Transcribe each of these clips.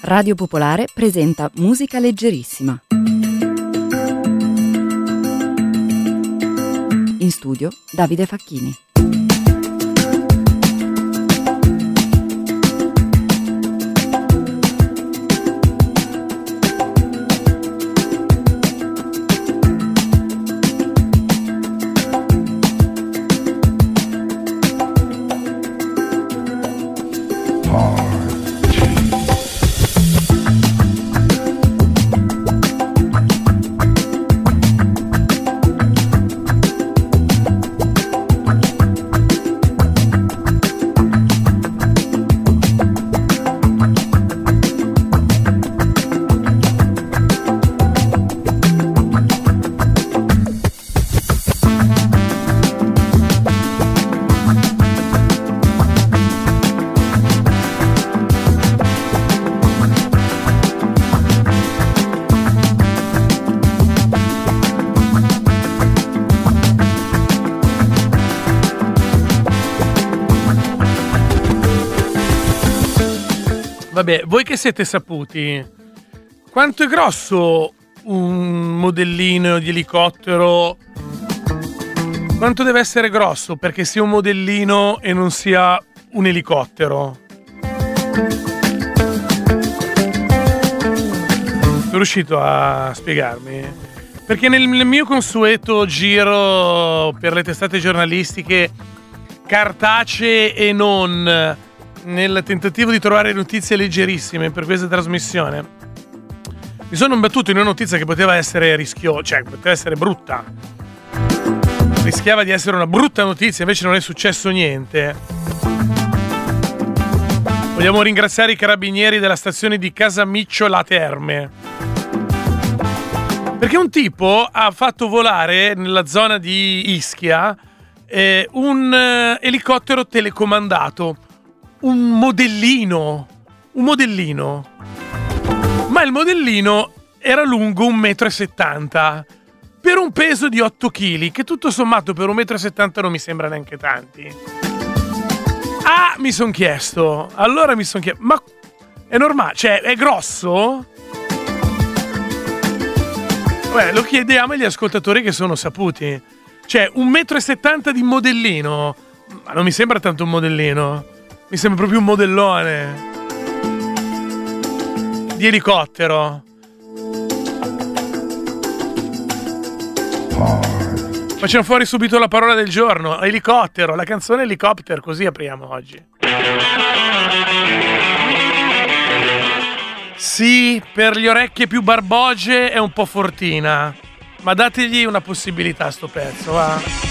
Radio Popolare presenta Musica Leggerissima. In studio Davide Facchini. Vabbè, voi che siete saputi, quanto è grosso un modellino di elicottero? Quanto deve essere grosso perché sia un modellino e non sia un elicottero? Sono riuscito a spiegarmi? Perché nel mio consueto giro per le testate giornalistiche cartacee e non, nel tentativo di trovare notizie leggerissime per questa trasmissione, mi sono imbattuto in una notizia che poteva essere cioè poteva essere brutta, rischiava di essere una brutta notizia, invece non è successo niente. Vogliamo ringraziare i carabinieri della stazione di Casamicciola Terme, perché un tipo ha fatto volare nella zona di Ischia un elicottero telecomandato. Un modellino, ma il modellino era lungo 1,70 m per un peso di 8 kg, che tutto sommato per 1,70 m non mi sembra neanche tanti. Mi sono chiesto, ma è normale, cioè è grosso? Beh, lo chiediamo agli ascoltatori che sono saputi. Cioè 1,70 m di modellino, ma non mi sembra tanto un modellino. Mi sembra proprio un modellone di elicottero. Facciamo fuori subito la parola del giorno. Elicottero, la canzone Helicopter, così apriamo oggi. Sì, per le orecchie più barboge è un po' fortina, ma dategli una possibilità a sto pezzo, va?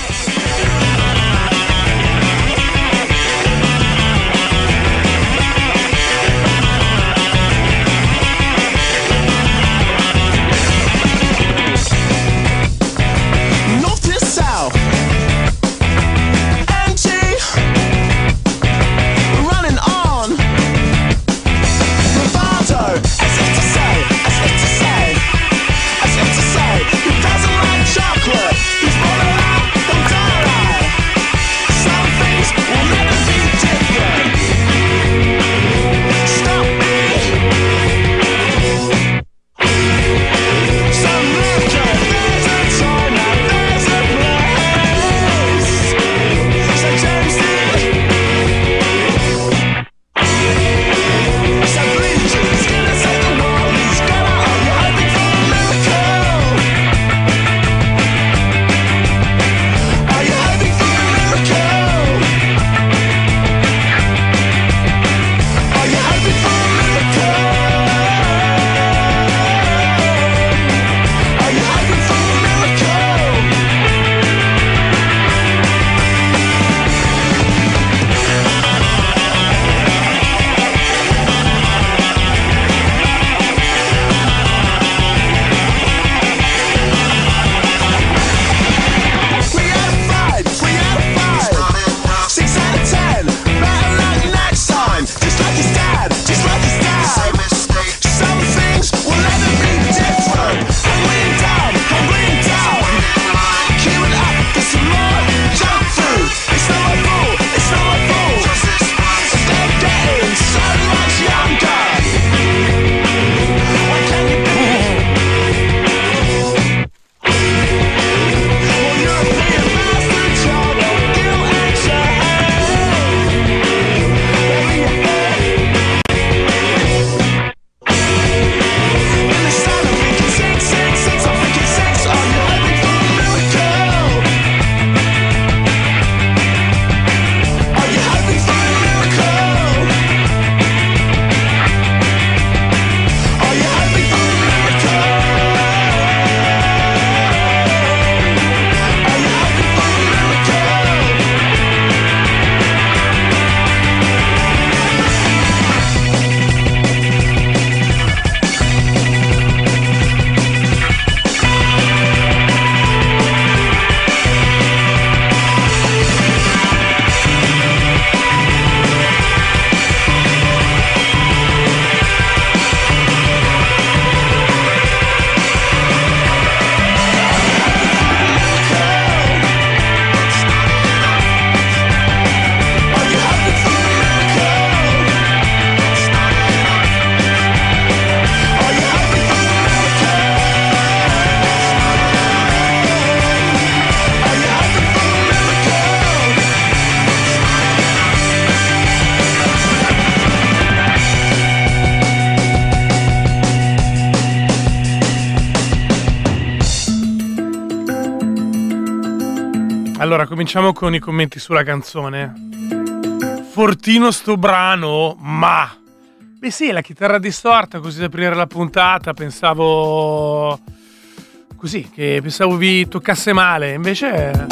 Allora, cominciamo con i commenti sulla canzone. Fortino sto brano, ma... Beh sì, la chitarra distorta, così da aprire la puntata, pensavo... Così, che pensavo vi toccasse male, invece...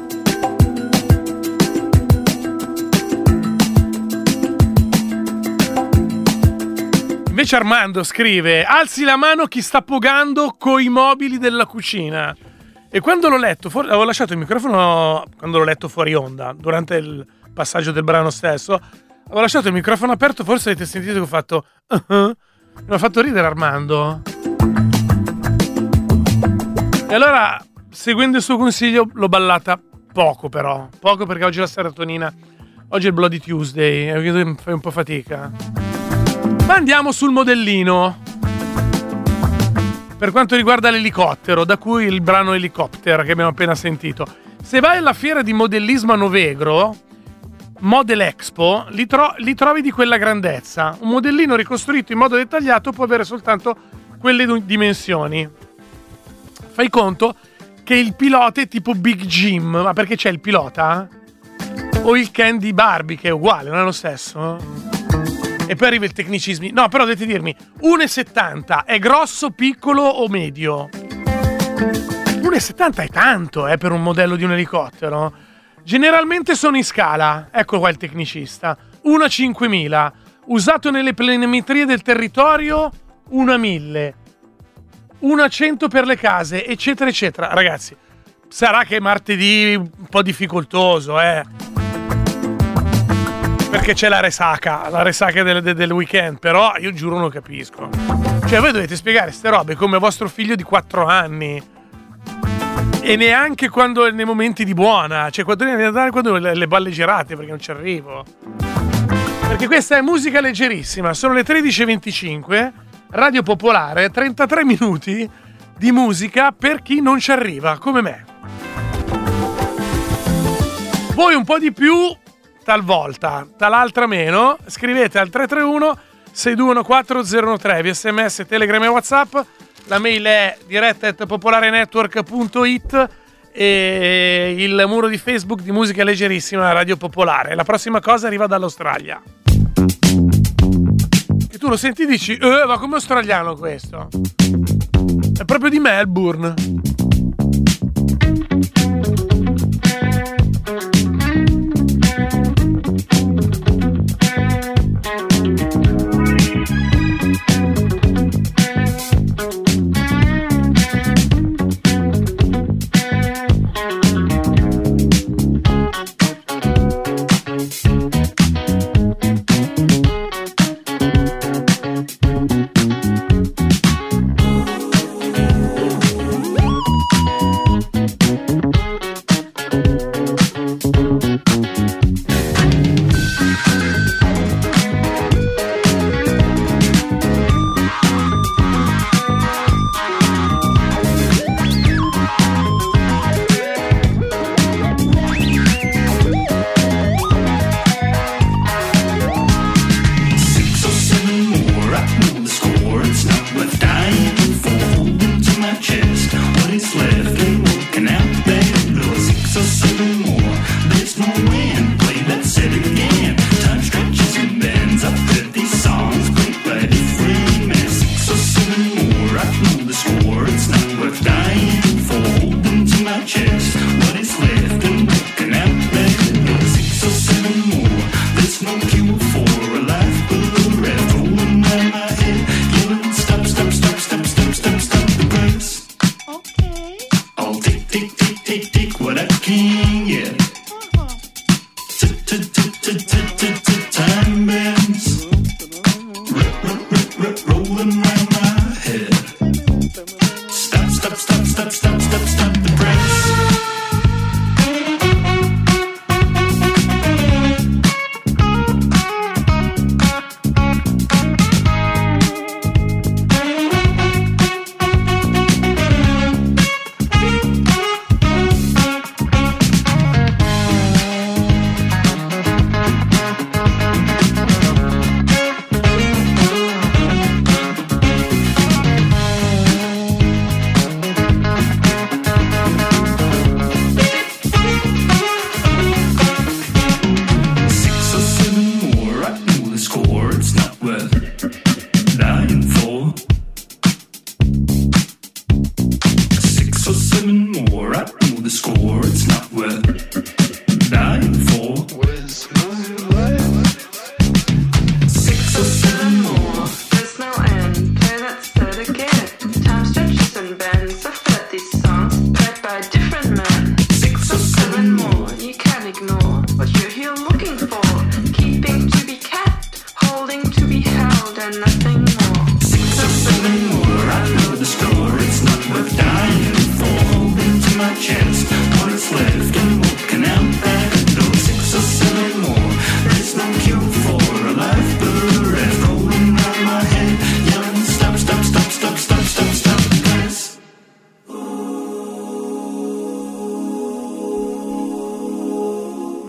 Invece Armando scrive: alzi la mano chi sta pogando coi mobili della cucina. E quando l'ho letto, avevo lasciato il microfono quando l'ho letto fuori onda, durante il passaggio del brano stesso, avevo lasciato il microfono aperto, forse avete sentito che ho fatto mi ha fatto ridere Armando. E allora, seguendo il suo consiglio, l'ho ballata poco perché oggi è la serotonina, oggi è il Bloody Tuesday e fai un po' fatica. Ma andiamo sul modellino. Per quanto riguarda l'elicottero, da cui il brano Helicopter che abbiamo appena sentito. Se vai alla fiera di modellismo a Novegro, Model Expo, li trovi di quella grandezza. Un modellino ricostruito in modo dettagliato può avere soltanto quelle dimensioni. Fai conto che il pilota è tipo Big Jim, ma perché c'è il pilota? O il Ken di Barbie, che è uguale, non è lo stesso? E poi arriva il tecnicismo. No, però dovete dirmi, 1,70 è grosso, piccolo o medio? 1,70 è tanto, per un modello di un elicottero. Generalmente sono in scala. Ecco qua il tecnicista. 1 a 5.000. Usato nelle planimetrie del territorio, 1 a 1.000. 1 a 100 per le case, eccetera, eccetera. Ragazzi, sarà che è martedì un po' difficoltoso, perché c'è la resaca del weekend, però io giuro non capisco. Cioè voi dovete spiegare ste robe come vostro figlio di 4 anni e neanche quando nei momenti di buona, cioè quando le balle girate, perché non ci arrivo. Perché questa è musica leggerissima, sono le 13:25, Radio Popolare, 33 minuti di musica per chi non ci arriva, come me. Voi un po' di più talvolta, tal'altra meno. Scrivete al 331-621-4013 via SMS, Telegram e WhatsApp. La mail è diretta@popolarenetwork.it e il muro di Facebook di Musica Leggerissima Radio Popolare. La prossima cosa arriva dall'Australia. E tu lo senti e dici ma come australiano questo? È proprio di Melbourne.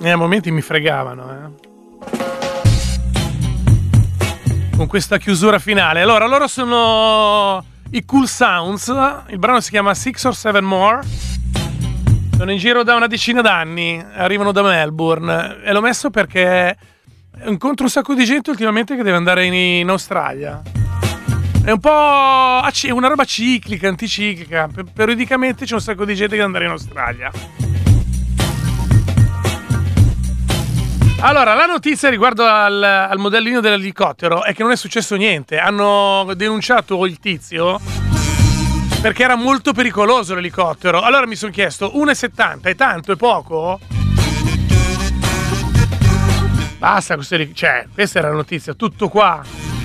A momenti mi fregavano, con questa chiusura finale. Allora, loro sono i Cool Sounds. Il brano si chiama Six or Seven More. Sono in giro da una decina d'anni. Arrivano da Melbourne. E l'ho messo perché incontro un sacco di gente ultimamente che deve andare in Australia. È un po' una roba ciclica, anticiclica. Periodicamente c'è un sacco di gente che deve andare in Australia. Allora, la notizia riguardo al modellino dell'elicottero è che non è successo niente. Hanno denunciato il tizio perché era molto pericoloso l'elicottero. Allora mi sono chiesto, 1,70 è tanto, è poco? Basta, questa era la notizia, tutto qua.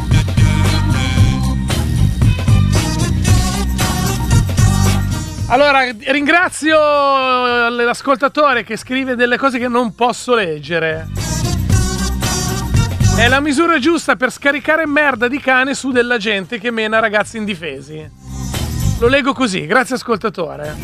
Allora, ringrazio l'ascoltatore che scrive delle cose che non posso leggere. È la misura giusta per scaricare merda di cane su della gente che mena ragazzi indifesi. Lo leggo così, grazie ascoltatore.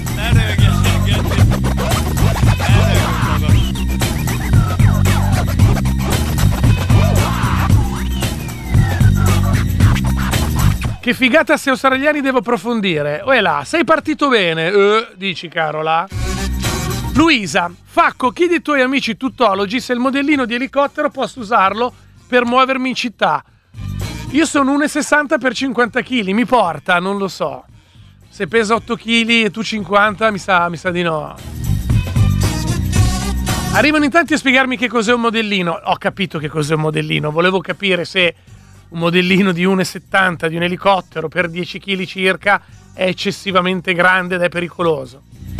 Che figata se australiani devo approfondire. Oh, è là, sei partito bene, dici Carola. Luisa, Facco, chiedi ai tuoi amici tuttologi se il modellino di elicottero posso usarlo per muovermi in città. Io sono 1,60 per 50 kg, mi porta? Non lo so. Se pesa 8 kg e tu 50, mi sa di no. Arrivano in tanti a spiegarmi che cos'è un modellino. Ho capito che cos'è un modellino, volevo capire se un modellino di 1,70 di un elicottero per 10 kg circa è eccessivamente grande ed è pericoloso.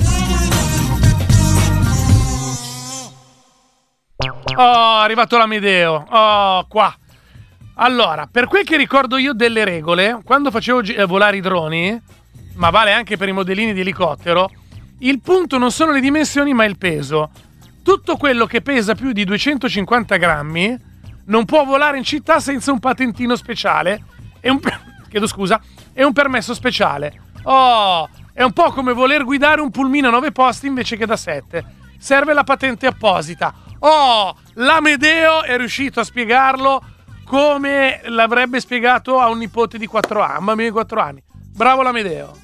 Oh, è arrivato l'Amedeo. Oh, qua. Allora, per quel che ricordo io delle regole, quando facevo volare i droni, ma vale anche per i modellini di elicottero, il punto non sono le dimensioni ma il peso. Tutto quello che pesa più di 250 grammi non può volare in città senza un patentino speciale e un permesso speciale. Oh, è un po' come voler guidare un pulmino a 9 posti invece che da 7. Serve la patente apposita. Oh, l'Amedeo è riuscito a spiegarlo come l'avrebbe spiegato a un nipote di 4 anni, bambino di 4 anni. Bravo l'Amedeo.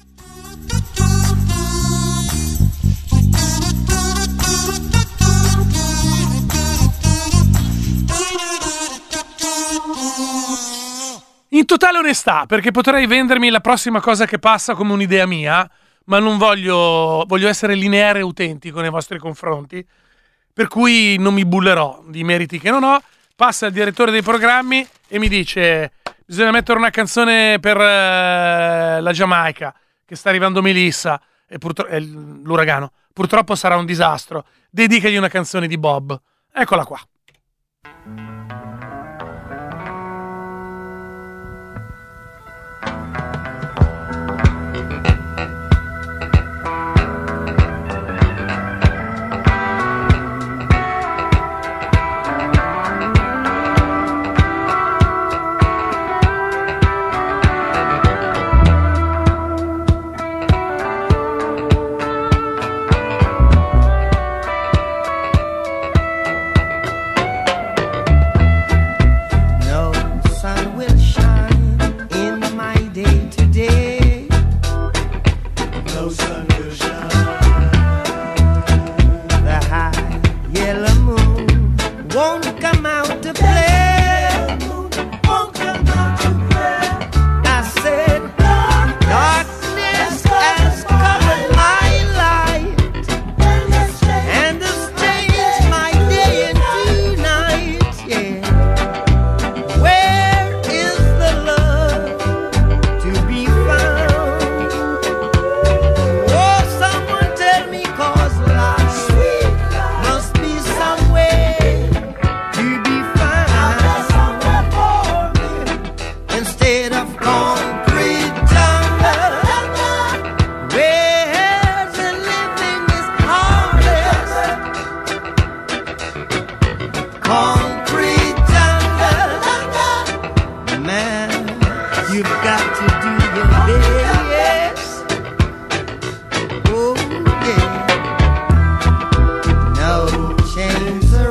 In totale onestà, perché potrei vendermi la prossima cosa che passa come un'idea mia, ma non voglio essere lineare e autentico nei vostri confronti, per cui non mi bullerò di meriti che non ho. Passa il direttore dei programmi e mi dice: bisogna mettere una canzone per la Giamaica, che sta arrivando Melissa, e l'uragano. Purtroppo sarà un disastro. Dedicagli una canzone di Bob. Eccola qua. No chains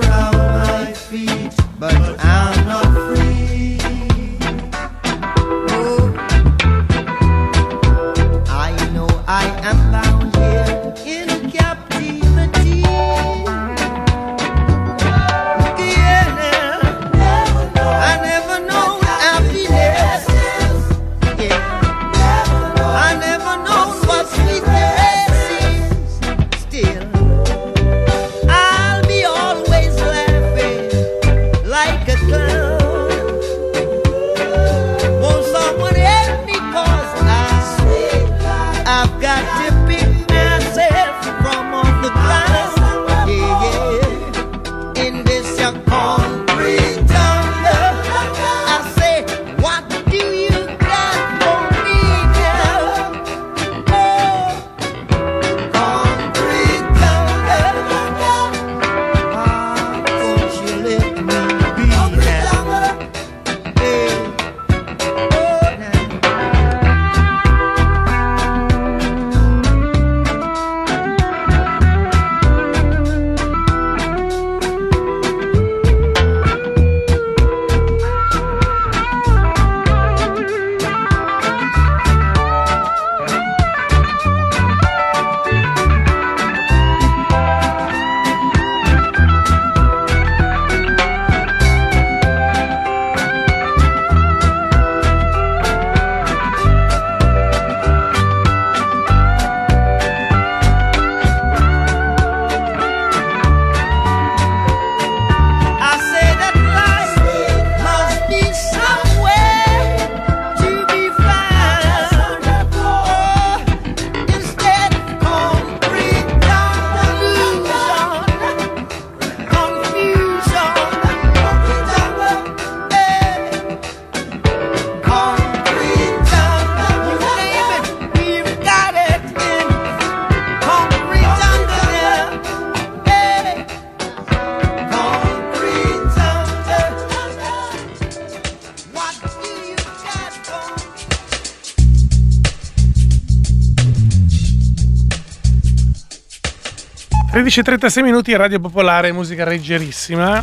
13:36 minuti, Radio Popolare, musica leggerissima.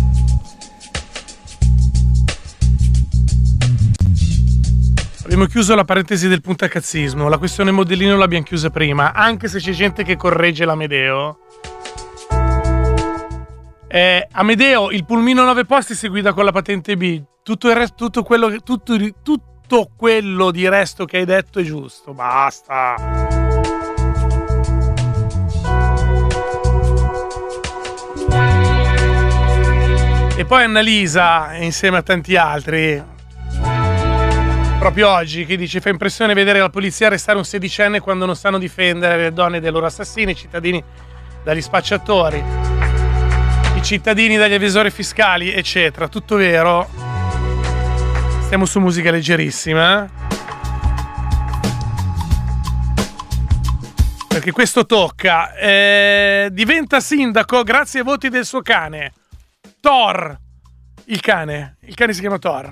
Abbiamo chiuso la parentesi del puntacazzismo, la questione modellino l'abbiamo chiusa prima, anche se c'è gente che corregge l'Amedeo. Amedeo, il pulmino 9 posti si guida con la patente B. Tutto quello di resto che hai detto è giusto. Basta. E poi Annalisa, insieme a tanti altri, proprio oggi, che dice: fa impressione vedere la polizia arrestare un sedicenne quando non sanno difendere le donne dai loro assassini, i cittadini dagli spacciatori, i cittadini dagli evasori fiscali, eccetera. Tutto vero. Stiamo su musica leggerissima, perché questo tocca. Diventa sindaco grazie ai voti del suo cane Thor. Il cane si chiama Thor.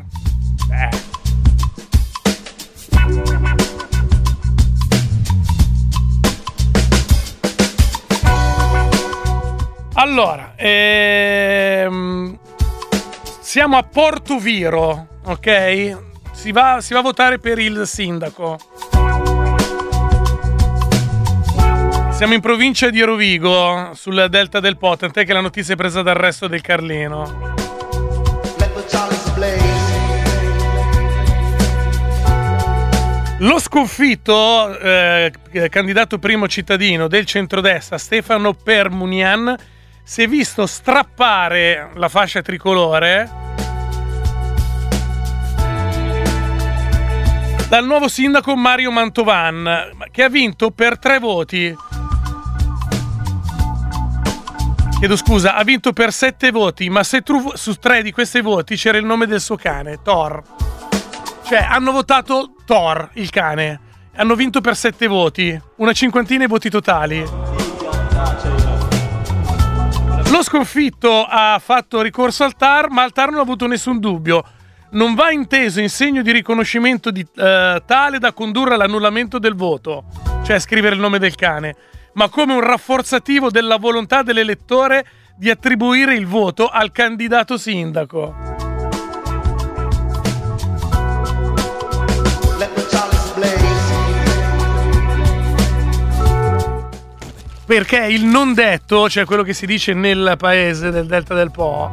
Allora, siamo a Portoviro, ok? Si va a votare per il sindaco. Siamo in provincia di Rovigo, sul delta del Po, tant'è che la notizia è presa dal resto del Carlino. Lo sconfitto, candidato primo cittadino del centrodestra, Stefano Permunian, si è visto strappare la fascia tricolore dal nuovo sindaco Mario Mantovan, che ha vinto per 3 voti. Chiedo scusa, ha vinto per 7 voti, ma su 3 di questi voti c'era il nome del suo cane, Thor. Cioè, hanno votato Thor, il cane. Hanno vinto per 7 voti, una cinquantina di voti totali. Lo sconfitto ha fatto ricorso al TAR, ma al TAR non ha avuto nessun dubbio. Non va inteso in segno di riconoscimento tale da condurre all'annullamento del voto, cioè scrivere il nome del cane, ma come un rafforzativo della volontà dell'elettore di attribuire il voto al candidato sindaco. Perché il non detto, cioè quello che si dice nel paese del Delta del Po,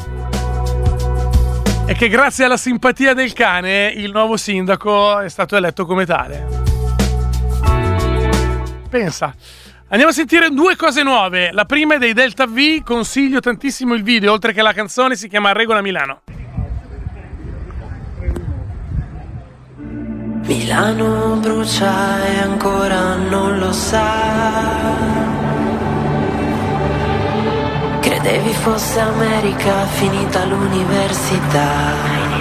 è che grazie alla simpatia del cane il nuovo sindaco è stato eletto come tale. Pensa. Andiamo a sentire 2 cose nuove. La prima è dei Delta V, consiglio tantissimo il video, oltre che la canzone, si chiama Regola Milano. Milano brucia e ancora non lo sa. Credevi fosse America, finita l'università.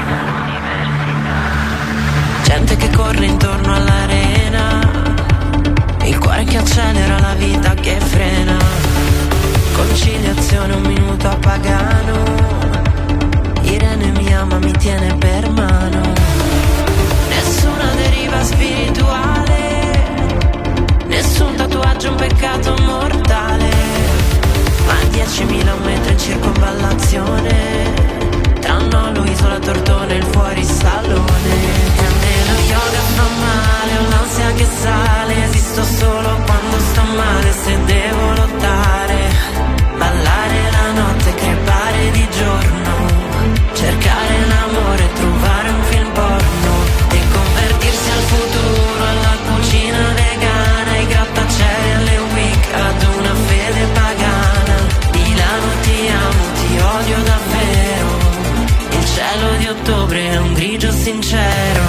Gente che corre intorno all'arena, il cuore che accelera, la vita che frena. Conciliazione, un minuto a Pagano. Irene mi ama, mi tiene per mano. Nessuna deriva spirituale, nessun tatuaggio, un peccato mortale. Ma 10.000 metri in circonvallazione, tra Nolo, Isola, Tortone, il fuoristallone. E a me lo yoga fa male, ho l'ansia che sale, esisto solo quando sto male, se devo lottare, ballare la notte, crepare di giorno, cercare l'amore, trovare un film porno e convertirsi al futuro, alla cucina vegana, ai grattacieli, alle week, ad una fede pagana. Ti amo, ti odio davvero. Il cielo di ottobre è un grigio sincero.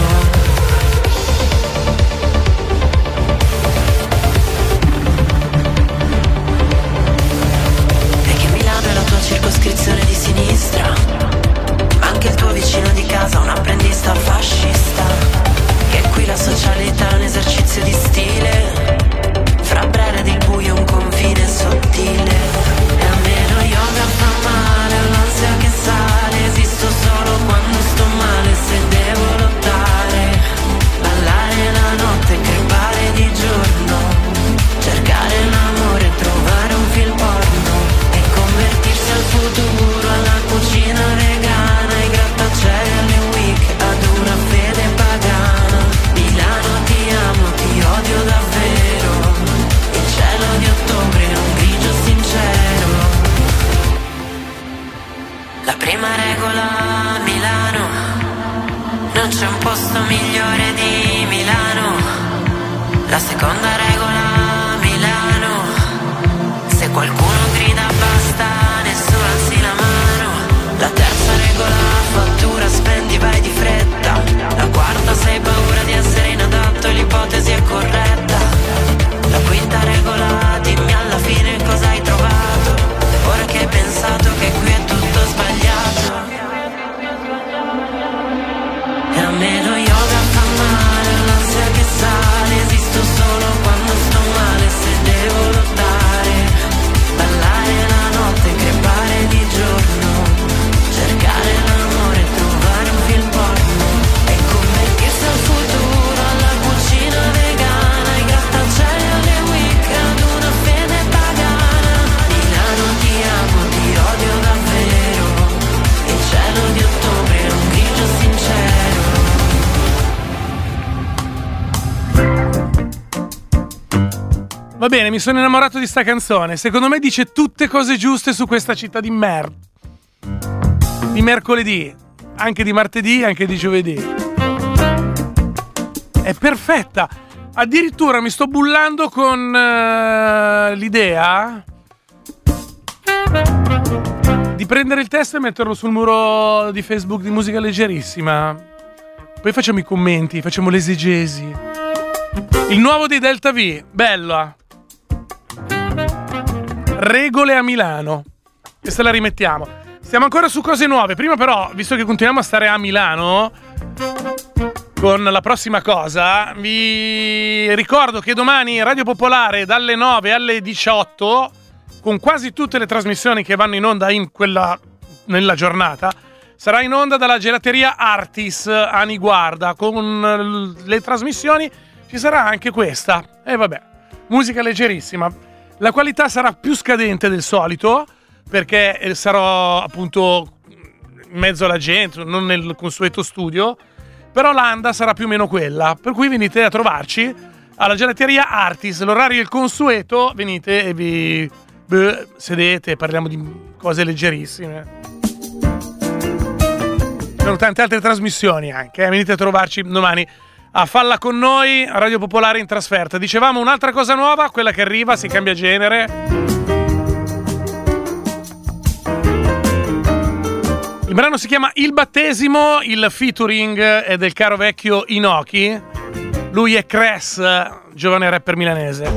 E che Milano è la tua circoscrizione di sinistra, ma anche il tuo vicino di casa un apprendista fascista. Che qui la socialità è un esercizio di stile, fra Brera ed il buio un confine sottile. Yoga fa male, ho l'ansia che sale, esisto solo quando sto male, se devo lottare. La prima regola a Milano, non c'è un posto migliore di Milano. La seconda regola a Milano, se qualcuno grida basta, nessuno alzi la mano. La terza regola, fattura, spendi, vai di fretta. La quarta, se hai paura di essere inadatto, l'ipotesi è corretta. La quinta regola, dimmi alla fine cosa hai trovato, ora che hai pensato che qui è tutto sbagliato. E a me lo yoga fa male, l'ansia che sale, esisto solo quando sto male, se devo lottare, ballare la notte, crepare di giorno, cercare l'amore, trovare un film porno, e convertirsi al futuro, alla cucina vegana, ai grattacieli, alle week, ad una fede pagana. Milano ti amo, ti odio davvero, il cielo di ottobre è un grigio sincero. Va bene, mi sono innamorato di sta canzone. Secondo me dice tutte cose giuste su questa città di merda. Di mercoledì, anche di martedì, anche di giovedì. È perfetta. Addirittura mi sto bullando con l'idea di prendere il testo e metterlo sul muro di Facebook di Musica Leggerissima. Poi facciamo i commenti, facciamo l'esegesi. Il nuovo dei Delta V, bella. Regole a Milano. Questa la rimettiamo. Stiamo ancora su cose nuove. Prima però, visto che continuiamo a stare a Milano con la prossima cosa, vi ricordo che domani Radio Popolare dalle 9 alle 18, con quasi tutte le trasmissioni che vanno in onda nella giornata, sarà in onda dalla gelateria Artis a Niguarda. Con le trasmissioni ci sarà anche questa. E vabbè, musica leggerissima. La qualità sarà più scadente del solito, perché sarò appunto in mezzo alla gente, non nel consueto studio, però l'anda sarà più o meno quella, per cui venite a trovarci alla gelateria Artis. L'orario è il consueto, venite e vi sedete, parliamo di cose leggerissime. Ci sono tante altre trasmissioni anche, venite a trovarci domani a Falla con noi, Radio Popolare in trasferta. Dicevamo un'altra cosa nuova, quella che arriva, si cambia genere. Il brano si chiama Il Battesimo, il featuring è del caro vecchio Inoki. Lui è Cress, giovane rapper milanese.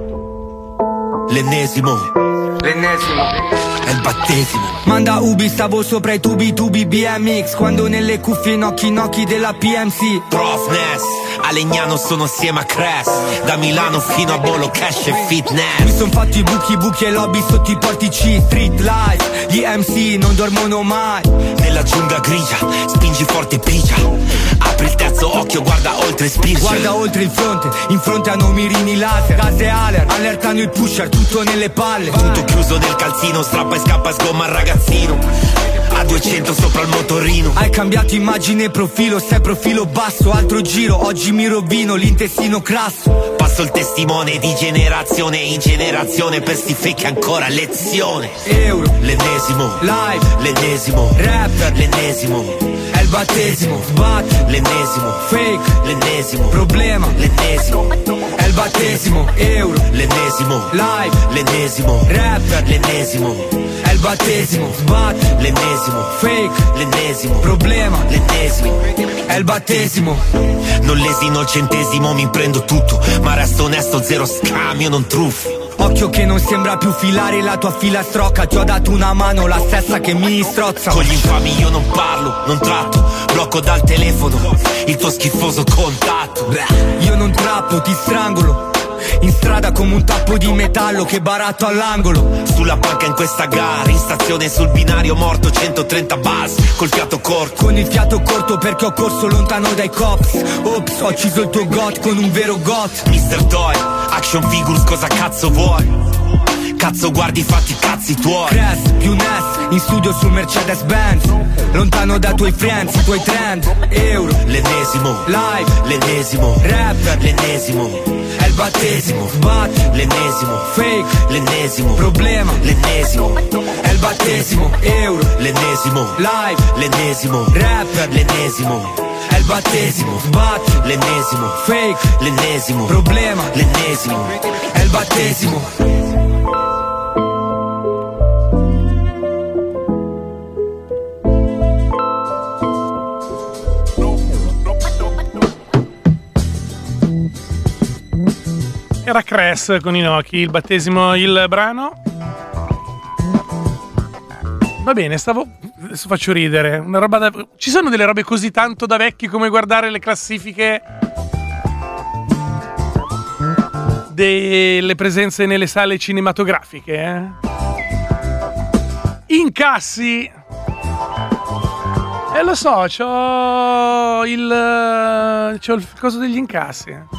L'ennesimo è il battesimo. Manda Ubi, stavo sopra i tubi BMX, quando nelle cuffie nocchi della PMC. Prof Ness, a Legnano sono assieme a Cress, da Milano fino a Bolo, cash e fitness. Mi son fatti buchi e lobby sotto i portici. Street life, gli MC non dormono mai. Nella giungla grigia, spingi forte e pigia. Apri il terzo occhio, guarda oltre spirge. Guarda oltre il fronte, in fronte hanno mirini laser. Case alert, allertano il pusher, tutto nelle palle. Punto chiuso nel calzino, strappa e scappa, sgomma il ragazzino. A 200 sopra il motorino. Hai cambiato immagine e profilo, sei profilo basso, altro giro, oggi mi rovino l'intestino crasso. Passo il testimone di generazione in generazione, per sti fake ancora lezione. Euro, l'ennesimo, live, l'ennesimo, rapper, l'ennesimo, è il battesimo, sbat, l'ennesimo, fake, l'ennesimo, problema, l'ennesimo, è il battesimo, euro, l'ennesimo, live, l'ennesimo, rapper, l'ennesimo, è il battesimo, sbat, l'ennesimo, fake, l'ennesimo, problema, l'ennesimo, è il battesimo. Non lesino il centesimo, mi prendo tutto, ma resto onesto, zero scambio, non truffo. Occhio che non sembra più filare la tua filastrocca, ti ho dato una mano, la stessa che mi strozza. Con gli infami io non parlo, non tratto, blocco dal telefono il tuo schifoso contatto. Io non trappo, ti strangolo, in strada come un tappo di metallo che baratto all'angolo. Sulla panca in questa gara, in stazione sul binario morto, 130 bus, col fiato corto. Con il fiato corto perché ho corso lontano dai cops. Ops, ho ucciso il tuo got con un vero got. Mr. Toy, action figures, cosa cazzo vuoi? cazzo guardi fatti i cazzi tuoi. Crest più Ness, in studio su Mercedes-Benz, lontano dai tuoi friends, i tuoi trend. Euro, l'ennesimo, live, l'ennesimo, rap, l'ennesimo, è il battesimo, sbat, l'ennesimo, fake, l'ennesimo, problema, l'ennesimo, è il battesimo. Euro, l'ennesimo, live, l'ennesimo, rap, l'ennesimo, è il battesimo, sbat, l'ennesimo, fake, l'ennesimo, problema, l'ennesimo, è il battesimo. Era Cress con Inoki, il battesimo, il brano. Va bene, adesso faccio ridere. Una roba ci sono delle robe così tanto da vecchi come guardare le classifiche delle presenze nelle sale cinematografiche, eh? Incassi. Lo so, c'ho il coso degli incassi.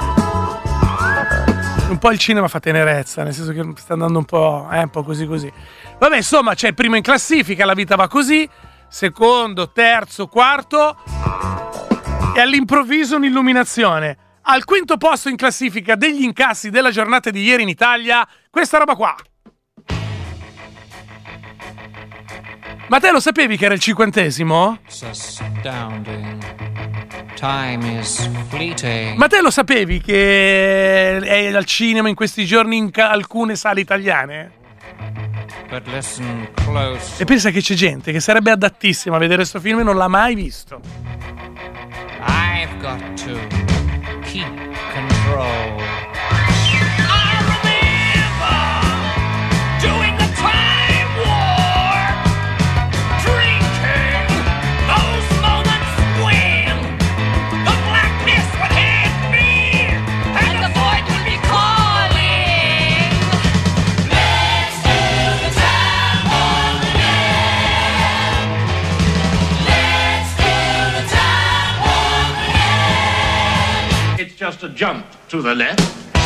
Un po' il cinema fa tenerezza, nel senso che sta andando un po' così. Vabbè, insomma, c'è il primo in classifica, La vita va così, secondo, terzo, quarto e all'improvviso un'illuminazione. Al quinto posto in classifica degli incassi della giornata di ieri in Italia, questa roba qua. Ma te lo sapevi che era il 50°? Astounding. Time is fleeting. Ma te lo sapevi che è al cinema in questi giorni in alcune sale italiane? But listen close. E pensa che c'è gente che sarebbe adattissima a vedere questo film e non l'ha mai visto. I've got to keep control. Just a jump to the left.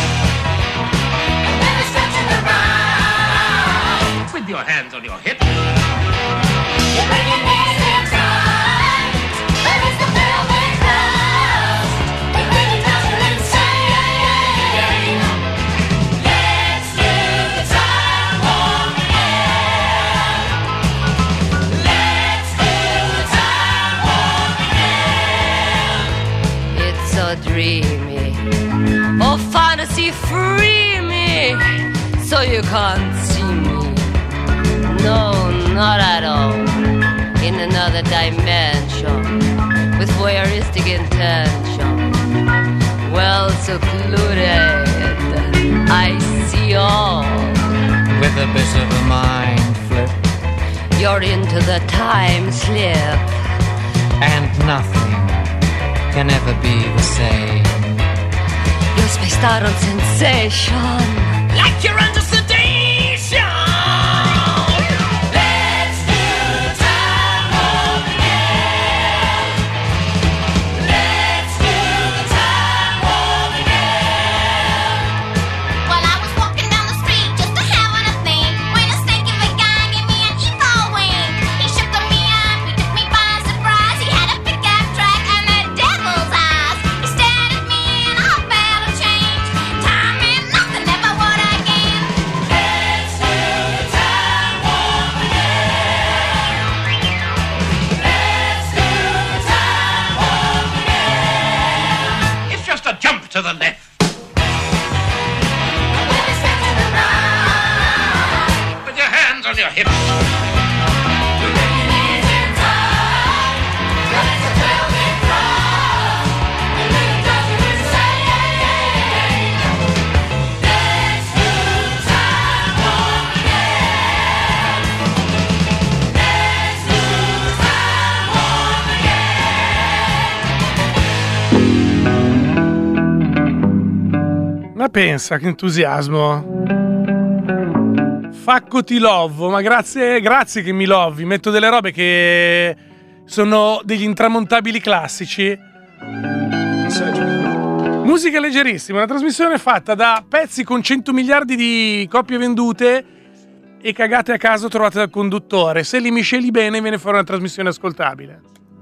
Then a step to the right. With your hands on your hips. You bring your knees in tight. There is the velvet crust. It really does you insane. Let's do the time warp again. Let's do the time warp again. It's so dreamy. Oh, fantasy, free me, so you can't see me. No, not at all. In another dimension, with voyeuristic intention. Well secluded, I see all. With a bit of a mind flip. You're into the time slip. And nothing can ever be the same. You're spaced out on sensation. Like you're under sedation. Let's do the time warp again. Let's do the time warp again. Well, I was walking down the street just a having a thing when a stinking big guy gave me an evil wing. He shook me up, he took me by surprise. He had a pickup truck and the devil's eyes. He stared at me and I felt a change. Time and nothing ever would again. Let's do the time warp again. Let's do the time warp again. It's just a jump to the left. With a step to the right. With your hands on your hips. You bring your knees in tight. There is a velvet crust. It really does you insane. Let's do the time warp again. Let's do the time warp again. Ma pensa che entusiasmo. Facco ti lovo, ma grazie che mi lovi. Metto delle robe che sono degli intramontabili classici. Musica leggerissima, una trasmissione fatta da pezzi con 100 miliardi di copie vendute e cagate a caso trovate dal conduttore. Se li misceli bene viene fuori una trasmissione ascoltabile.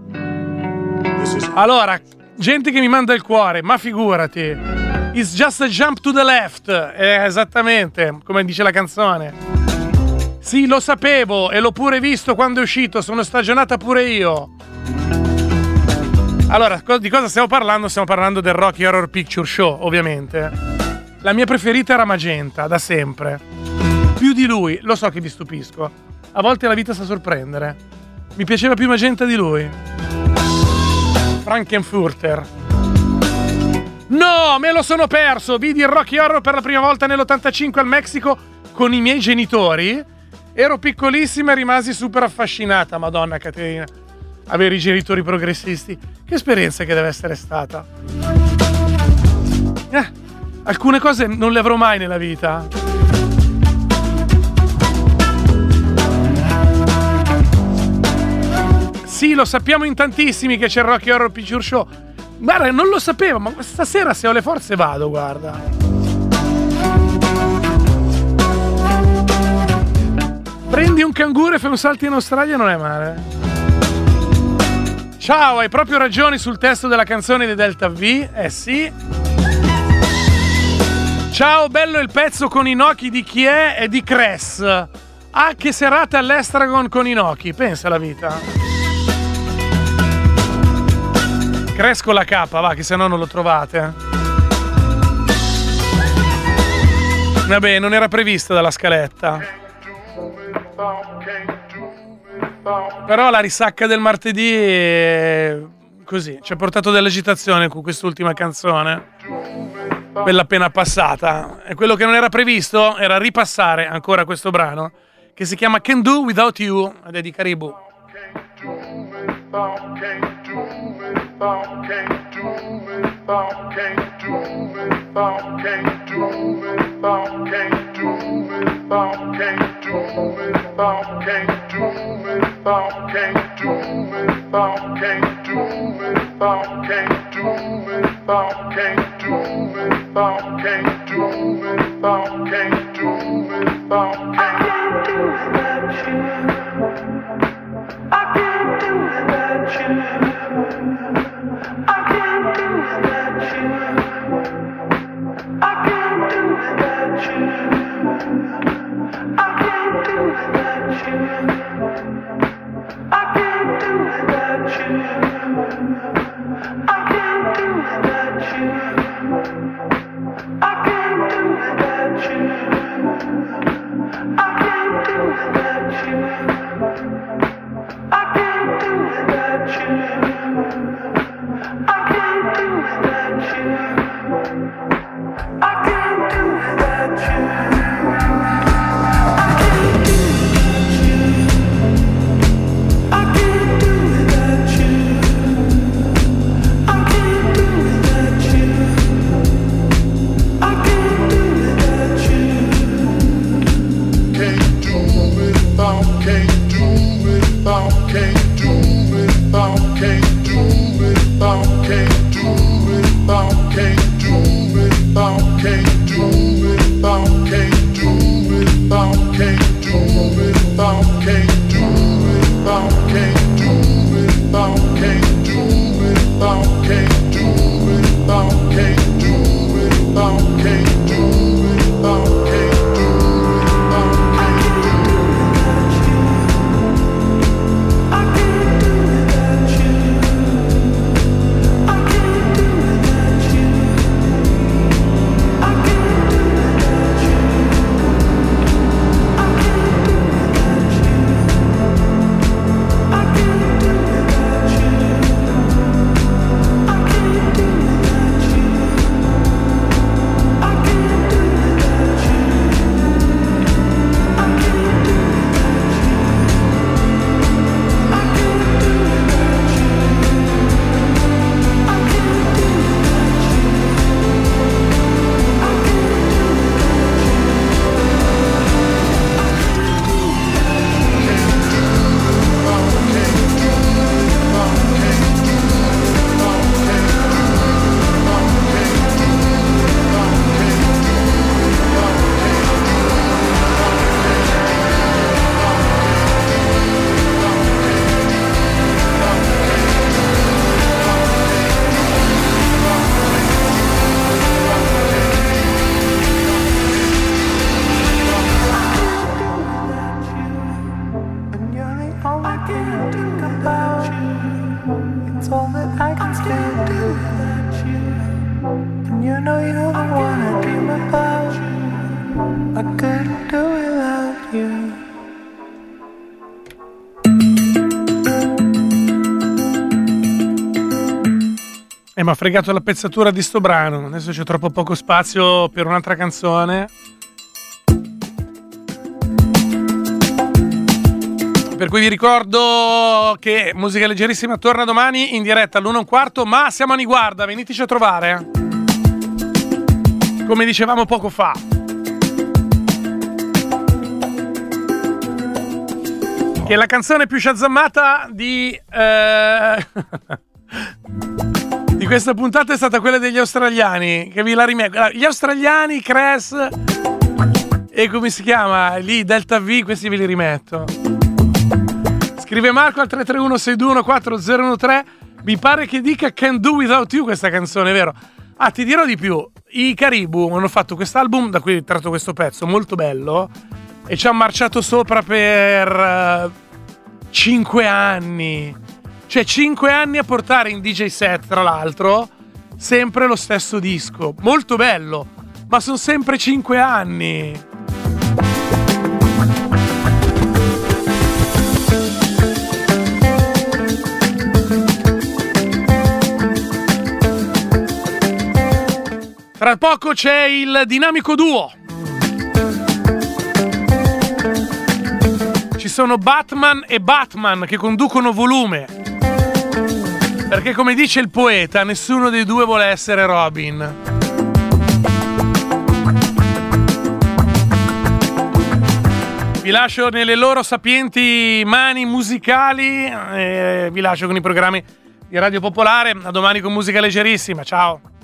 Allora, gente che mi manda il cuore, ma figurati. It's just a jump to the left. Esattamente, come dice la canzone. Sì, lo sapevo e l'ho pure visto quando è uscito, sono stagionata pure io. Allora, di cosa stiamo parlando? Stiamo parlando del Rocky Horror Picture Show, ovviamente. La mia preferita era Magenta, da sempre. Più di lui, lo so che vi stupisco. A volte la vita sa sorprendere. Mi piaceva più Magenta di lui. Frankenfurter. No, me lo sono perso! Vidi il Rocky Horror per la prima volta nell'85 al Messico con i miei genitori. Ero piccolissima e rimasi super affascinata. Madonna Caterina. Avere i genitori progressisti. Che esperienza che deve essere stata. Alcune cose non le avrò mai nella vita. Sì, lo sappiamo in tantissimi che c'è il Rocky Horror Picture Show. Guarda, non lo sapevo, ma stasera se ho le forze vado, guarda. Prendi un canguro e fai un salto in Australia, non è male. Ciao, hai proprio ragione sul testo della canzone di Delta V, sì. Ciao, bello il pezzo con Inoki di chi è e di Cress. Ah, che serata all'Estragon con Inoki, pensa alla vita. Cress con la K, va, che se no non lo trovate. Vabbè, non era prevista dalla scaletta. Però la risacca del martedì così ci ha portato dell'agitazione con quest'ultima canzone, quella appena passata, e quello che non era previsto era ripassare ancora questo brano che si chiama Can't Do Without You ed è di Caribou. You know you're the one I dream about. I couldn't do without you. Mi ha fregato la pezzatura di sto brano. Adesso c'è troppo poco spazio per un'altra canzone. Per cui vi ricordo che Musica Leggerissima torna domani in diretta all'1:15, ma siamo a Niguarda, veniteci a trovare. Come dicevamo poco fa. Che è la canzone più shazammata di questa puntata è stata quella degli australiani, che vi la rimetto. Gli australiani, Crash e come si chiama? Lì, Delta V, questi ve li rimetto. Scrive Marco al 331-621-4013. Mi pare che dica Can't Do Without You questa canzone, vero? Ah, ti dirò di più. I Caribou hanno fatto quest'album, da cui è tratto questo pezzo, molto bello, e ci hanno marciato sopra per 5 anni. Cioè 5 anni a portare in DJ set, tra l'altro, sempre lo stesso disco. Molto bello, ma sono sempre 5 anni. Tra poco c'è il dinamico duo. Ci sono Batman e Batman che conducono Volume. Perché come dice il poeta, nessuno dei due vuole essere Robin. Vi lascio nelle loro sapienti mani musicali e vi lascio con i programmi di Radio Popolare. A domani con Musica Leggerissima. Ciao.